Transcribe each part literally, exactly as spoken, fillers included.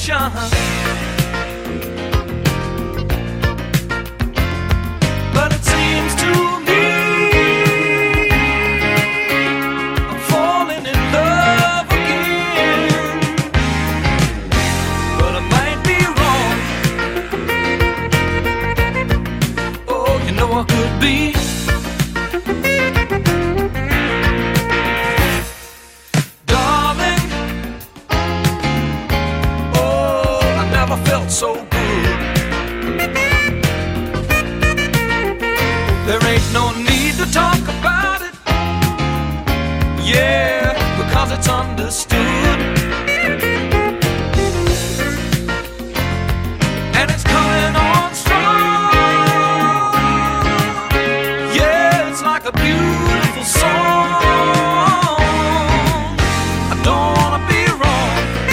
attention. But it seems to me I'm falling in love again. But I might be wrong. Oh, you know I could be. Darling, oh, I never felt so good. There ain't no need to talk about it, yeah, because it's understood. And it's coming on strong, yeah, it's like a beautiful song. I don't wanna be wrong.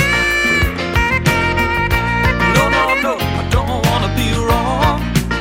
No, no, no, I don't wanna be wrong.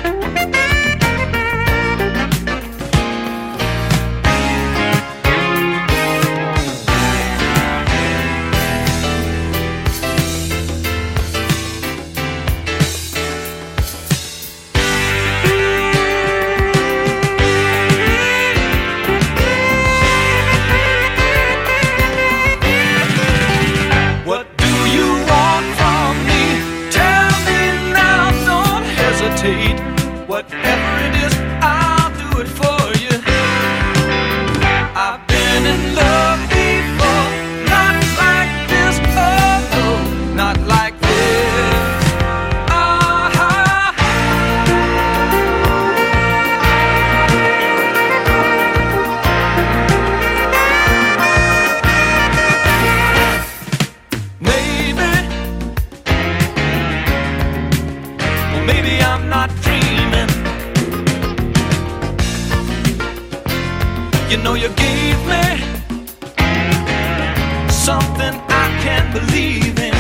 What do you want from me? Tell me now, don't hesitate. Whatever it is, I'll do it for you. I've been in love before, not like this, oh no, not like this. Ah-ha. Maybe, or maybe I'm not dreaming. You know you gave me something I can believe in.